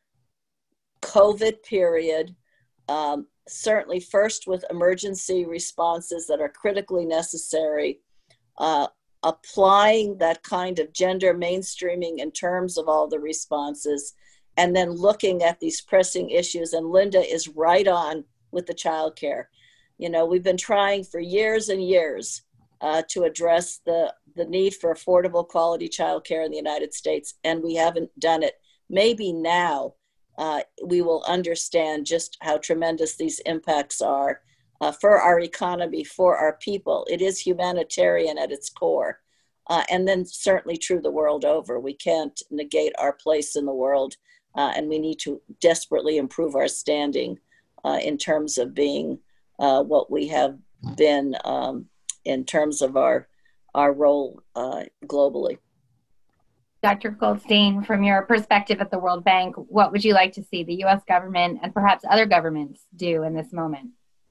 COVID period, um, certainly first with emergency responses that are critically necessary, uh, applying that kind of gender mainstreaming in terms of all the responses, and then looking at these pressing issues. And Linda is right on with the childcare. You know, we've been trying for years and years uh, to address the, the need for affordable quality childcare in the United States, and we haven't done it. Maybe now Uh, we will understand just how tremendous these impacts are uh, for our economy, for our people. It is humanitarian at its core. Uh, and then certainly true the world over. We can't negate our place in the world, uh, and we need to desperately improve our standing uh, in terms of being uh, what we have been um, in terms of our, our role uh, globally. Doctor Goldstein, from your perspective at the World Bank, what would you like to see the U S government and perhaps other governments do in this moment?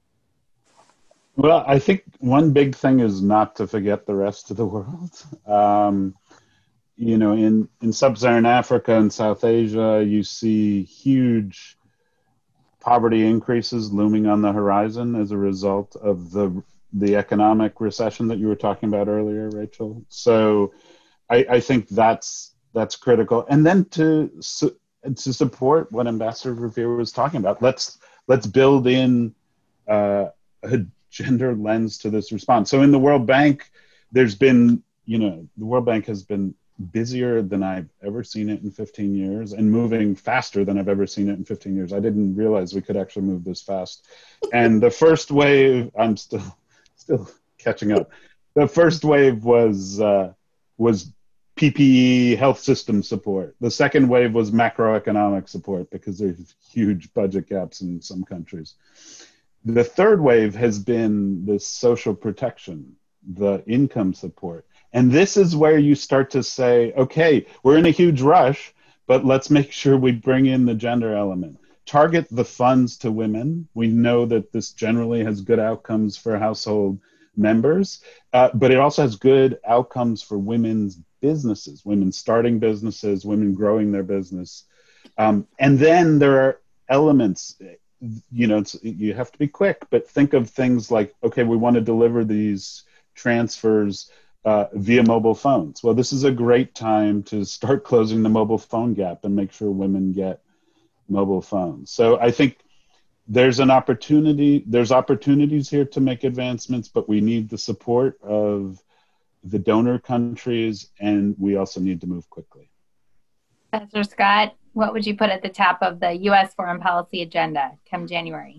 Well, I think one big thing is not to forget the rest of the world. Um, you know, in, in sub-Saharan Africa and South Asia, you see huge poverty increases looming on the horizon as a result of the, the economic recession that you were talking about earlier, Rachel. So I, I think that's that's critical, and then to su- to support what Ambassador Verveer was talking about. Let's let's build in uh, a gender lens to this response. So in the World Bank, there's been you know the World Bank has been busier than I've ever seen it in fifteen years and moving faster than I've ever seen it in fifteen years. I didn't realize we could actually move this fast. And the first wave, I'm still still catching up. The first wave was uh, was P P E health system support. The second wave was macroeconomic support because there's huge budget gaps in some countries. The third wave has been the social protection, the income support. And this is where you start to say, okay, we're in a huge rush, but let's make sure we bring in the gender element. Target the funds to women. We know that this generally has good outcomes for household members, uh, but it also has good outcomes for women's businesses, women starting businesses, women growing their business. Um, and then there are elements, you know, it's, you have to be quick, but think of things like, okay, we want to deliver these transfers uh, via mobile phones. Well, this is a great time to start closing the mobile phone gap and make sure women get mobile phones. So I think there's an opportunity, there's opportunities here to make advancements, but we need the support of the donor countries, and we also need to move quickly. Professor Scott, what would you put at the top of the U S foreign policy agenda come January?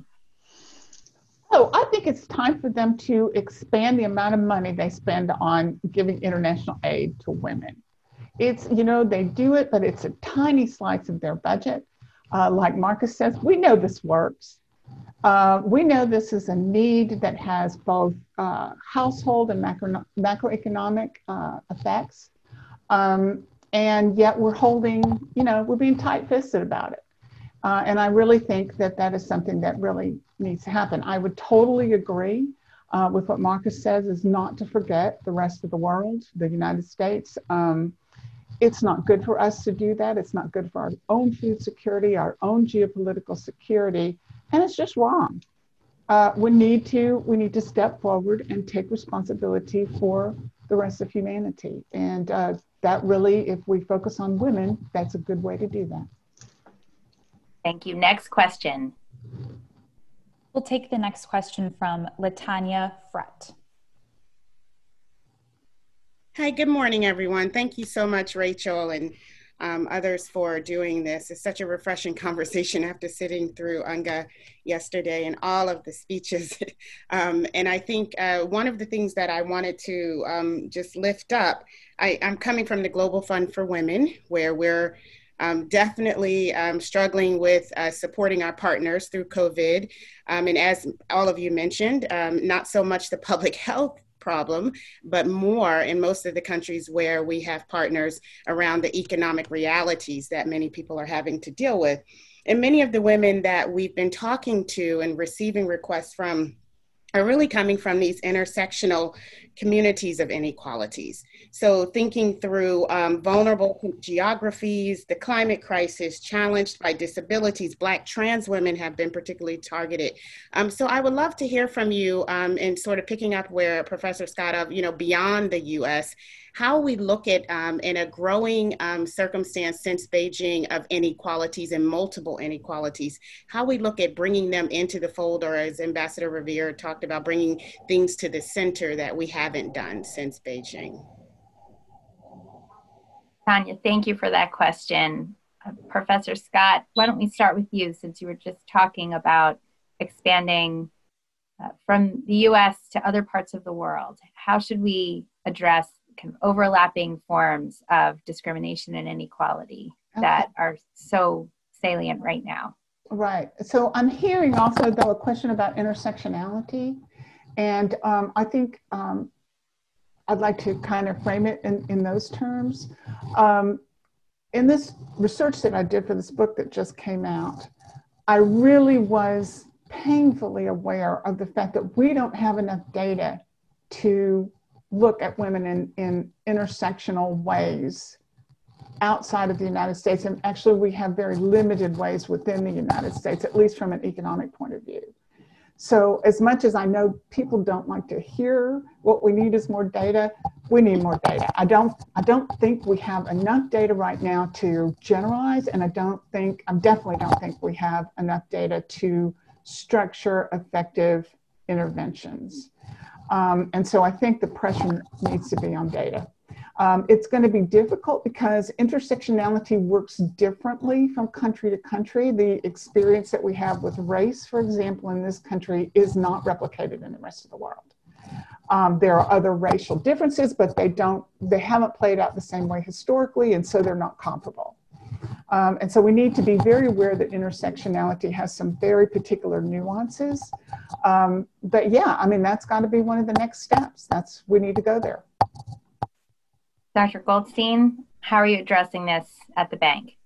Oh, I think it's time for them to expand the amount of money they spend on giving international aid to women. It's, you know, they do it, but it's a tiny slice of their budget. Uh, like Marcus says, we know this works. Uh, we know this is a need that has both uh, household and macro, macroeconomic uh, effects. Um, and yet we're holding, you know, we're being tight-fisted about it. Uh, and I really think that that is something that really needs to happen. I would totally agree uh, with what Marcus says, is not to forget the rest of the world, the United States. Um, it's not good for us to do that. It's not good for our own food security, our own geopolitical security, and it's just wrong. Uh, we need to we need to step forward and take responsibility for the rest of humanity. And uh, that really, if we focus on women, that's a good way to do that. Thank you. Next question. We'll take the next question from Latanya Frett. Hi, good morning, everyone. Thank you so much, Rachel, and um, others for doing this. It's such a refreshing conversation after sitting through UNGA yesterday and all of the speeches. um, and I think uh, one of the things that I wanted to um, just lift up, I, I'm coming from the Global Fund for Women, where we're Um, definitely um, struggling with uh, supporting our partners through COVID. Um, and as all of you mentioned, um, not so much the public health problem, but more in most of the countries where we have partners around the economic realities that many people are having to deal with. And many of the women that we've been talking to and receiving requests from are really coming from these intersectional communities of inequalities. So thinking through um, vulnerable geographies, the climate crisis, challenged by disabilities, Black trans women have been particularly targeted. Um, so I would love to hear from you um, and sort of picking up where Professor Scott of, you know, beyond the U S, how we look at um, in a growing um, circumstance since Beijing of inequalities and multiple inequalities, how we look at bringing them into the fold, or as Ambassador Revere talked about, bringing things to the center that we haven't done since Beijing. Tanya, thank you for that question. Uh, Professor Scott, why don't we start with you, since you were just talking about expanding uh, from the U S to other parts of the world. How should we address kind of overlapping forms of discrimination and inequality okay. that are so salient right now? Right. So I'm hearing also, though, a question about intersectionality. And um, I think um, I'd like to kind of frame it in, in those terms. Um, in this research that I did for this book that just came out, I really was painfully aware of the fact that we don't have enough data to look at women in, in intersectional ways outside of the United States. And actually, we have very limited ways within the United States, at least from an economic point of view. So as much as I know people don't like to hear what we need is more data, we need more data. I don't, I don't think we have enough data right now to generalize, and I don't think, I definitely don't think we have enough data to structure effective interventions. Um, and so I think the pressure needs to be on data. Um, it's going to be difficult because intersectionality works differently from country to country. The experience that we have with race, for example, in this country is not replicated in the rest of the world. Um, there are other racial differences, but they don't, they haven't played out the same way historically, and so they're not comparable. Um, and so we need to be very aware that intersectionality has some very particular nuances. Um, but yeah, I mean, that's got to be one of the next steps. That's, we need to go there. Doctor Goldstein, how are you addressing this at the bank?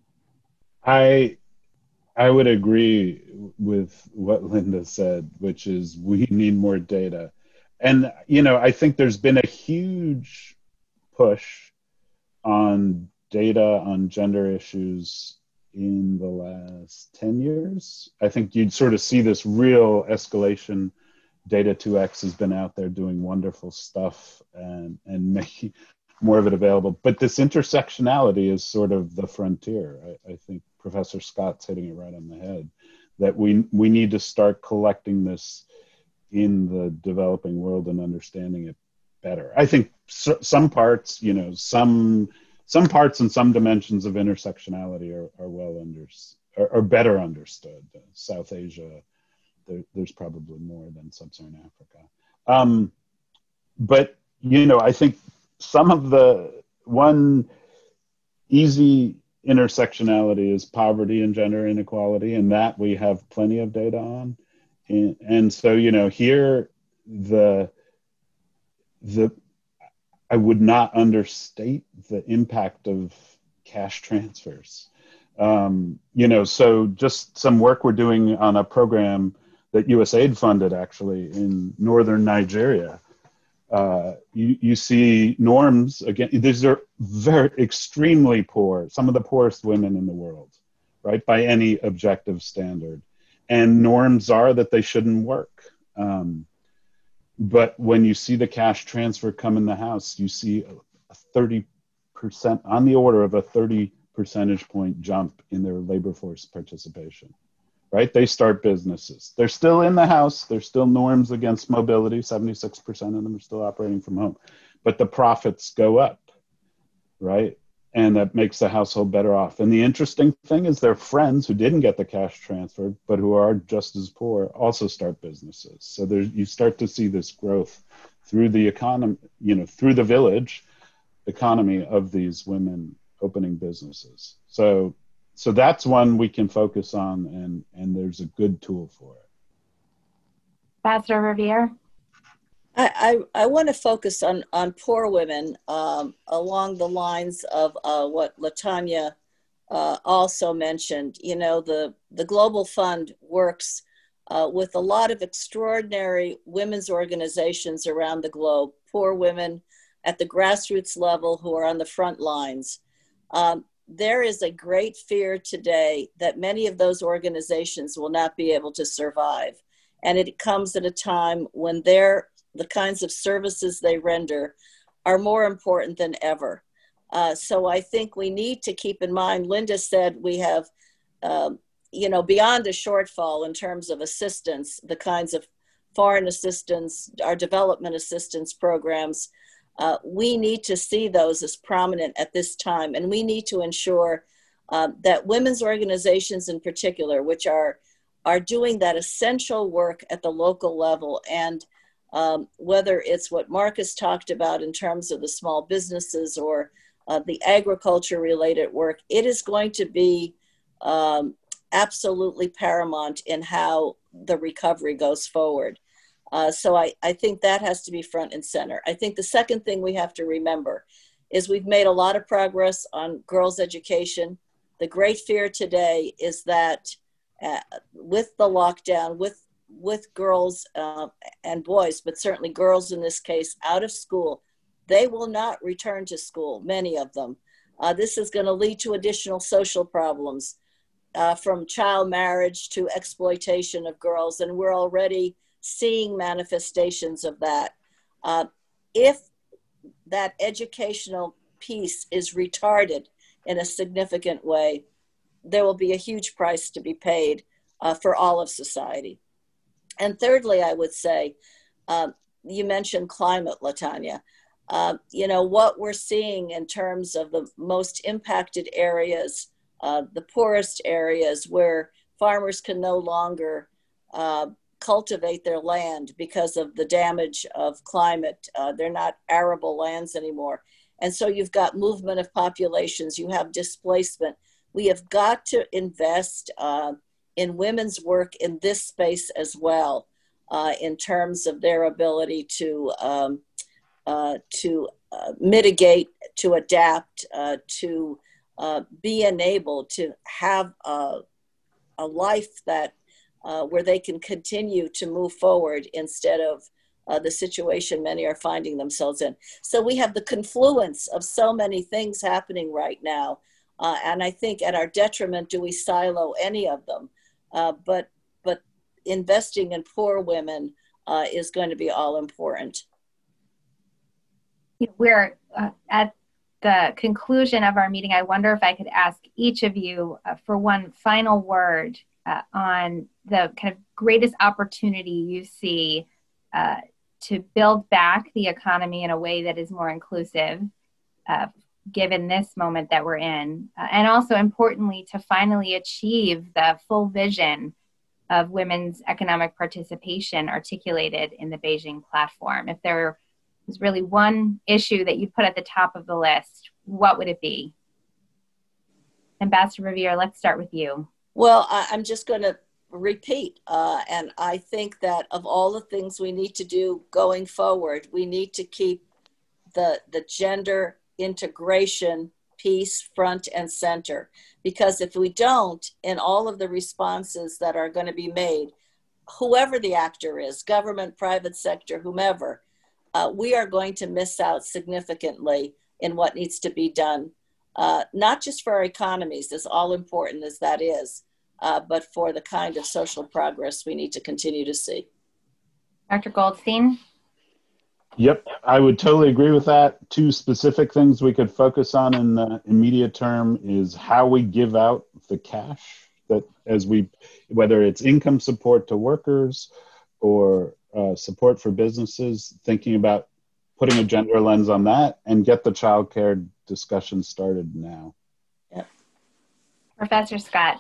I I would agree with what Linda said, which is we need more data. And, you know, I think there's been a huge push on data on gender issues in the last ten years. I think you'd sort of see this real escalation. Data two X has been out there doing wonderful stuff and, and making more of it available. But this intersectionality is sort of the frontier. I, I think Professor Scott's hitting it right on the head, that we, we need to start collecting this in the developing world and understanding it better. I think so, some parts, you know, some some parts and some dimensions of intersectionality are, are well under, are, are better understood. Uh, South Asia, there, there's probably more than Sub-Saharan Africa. Um, but, you know, I think some of the, one easy intersectionality is poverty and gender inequality, and that we have plenty of data on. And, and so, you know, here, the, the, I would not understate the impact of cash transfers. Um, you know, so just some work we're doing on a program that U S A I D funded actually in northern Nigeria. Uh, you, you see norms, again, these are very extremely poor, some of the poorest women in the world, right, by any objective standard. And norms are that they shouldn't work. Um, but when you see the cash transfer come in the house, you see a thirty percent, on the order of a thirty percentage point jump in their labor force participation, right? They start businesses. They're still in the house. There's still norms against mobility. seventy-six percent of them are still operating from home, but the profits go up, right? And that makes the household better off. And the interesting thing is their friends who didn't get the cash transfer, but who are just as poor, also start businesses. So there's, you start to see this growth through the economy, you know, through the village economy of these women opening businesses. So, so that's one we can focus on, and, and there's a good tool for it. Ambassador Verveer? I, I, I want to focus on, on poor women um, along the lines of uh, what LaTanya uh, also mentioned. You know, the, the Global Fund works uh, with a lot of extraordinary women's organizations around the globe, poor women at the grassroots level who are on the front lines. Um, there is a great fear today that many of those organizations will not be able to survive. And it comes at a time when they're the kinds of services they render are more important than ever. Uh, so I think we need to keep in mind, Linda said we have, um, you know, beyond a shortfall in terms of assistance, the kinds of foreign assistance, our development assistance programs, uh, we need to see those as prominent at this time. And we need to ensure uh, that women's organizations in particular, which are, are doing that essential work at the local level, and Um, whether it's what Marcus talked about in terms of the small businesses or uh, the agriculture related work, it is going to be um, absolutely paramount in how the recovery goes forward. Uh, so I, I think that has to be front and center. I think the second thing we have to remember is we've made a lot of progress on girls' education. The great fear today is that uh, with the lockdown, with with girls uh, and boys, but certainly girls in this case, out of school, they will not return to school, many of them. Uh, this is going to lead to additional social problems, uh, from child marriage to exploitation of girls, and we're already seeing manifestations of that. Uh, if that educational piece is retarded in a significant way, there will be a huge price to be paid uh, for all of society. And thirdly, I would say, um, you mentioned climate, LaTanya. Uh, you know, what we're seeing in terms of the most impacted areas, uh, the poorest areas where farmers can no longer uh, cultivate their land because of the damage of climate. Uh, they're not arable lands anymore. And so you've got movement of populations, you have displacement. We have got to invest uh, in women's work in this space as well, uh, in terms of their ability to, um, uh, to uh, mitigate, to adapt, uh, to uh, be enabled to have a, a life that Uh, where they can continue to move forward instead of uh, the situation many are finding themselves in. So we have the confluence of so many things happening right now. Uh, and I think at our detriment, do we silo any of them? Uh, but, but investing in poor women uh, is going to be all important. We're uh, at the conclusion of our meeting. I wonder if I could ask each of you uh, for one final word Uh, on the kind of greatest opportunity you see uh, to build back the economy in a way that is more inclusive, uh, given this moment that we're in, uh, and also importantly, to finally achieve the full vision of women's economic participation articulated in the Beijing platform. If there was really one issue that you'd put at the top of the list, what would it be? Ambassador Verveer, let's start with you. Well, I, I'm just going to repeat, uh, and I think that of all the things we need to do going forward, we need to keep the, the gender integration piece front and center. Because if we don't, in all of the responses that are going to be made, whoever the actor is, government, private sector, whomever, uh, we are going to miss out significantly in what needs to be done. Uh, not just for our economies, as all important as that is, uh, but for the kind of social progress we need to continue to see. Doctor Goldstein? Yep, I would totally agree with that. Two specific things we could focus on in the immediate term is how we give out the cash that as we, whether it's income support to workers or uh, support for businesses, thinking about putting a gender lens on that and get the child care discussion started now. Yep. Professor Scott.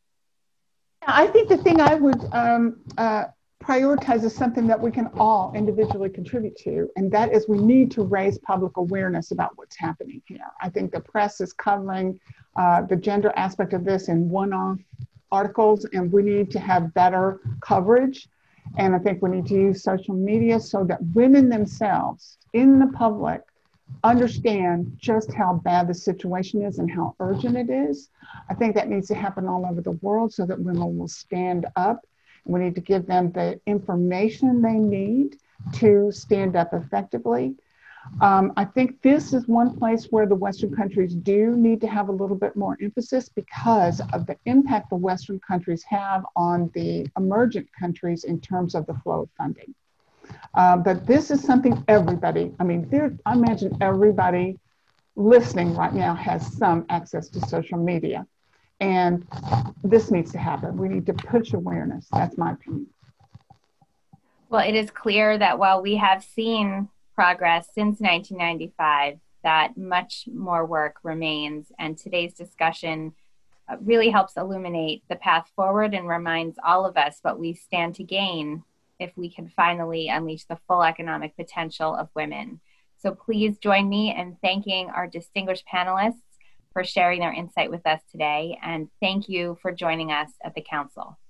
I think the thing I would um, uh, prioritize is something that we can all individually contribute to, and that is we need to raise public awareness about what's happening here. I think the press is covering uh, the gender aspect of this in one-off articles, and we need to have better coverage. And I think we need to use social media so that women themselves in the public understand just how bad the situation is and how urgent it is. I think that needs to happen all over the world so that women will stand up. We need to give them the information they need to stand up effectively. Um, I think this is one place where the Western countries do need to have a little bit more emphasis because of the impact the Western countries have on the emergent countries in terms of the flow of funding. Uh, but this is something everybody, I mean, there, I imagine everybody listening right now has some access to social media. And this needs to happen. We need to push awareness. That's my opinion. Well, it is clear that while we have seen progress since nineteen ninety-five, that much more work remains. And today's discussion uh, really helps illuminate the path forward and reminds all of us what we stand to gain if we can finally unleash the full economic potential of women. So please join me in thanking our distinguished panelists for sharing their insight with us today. And thank you for joining us at the Council.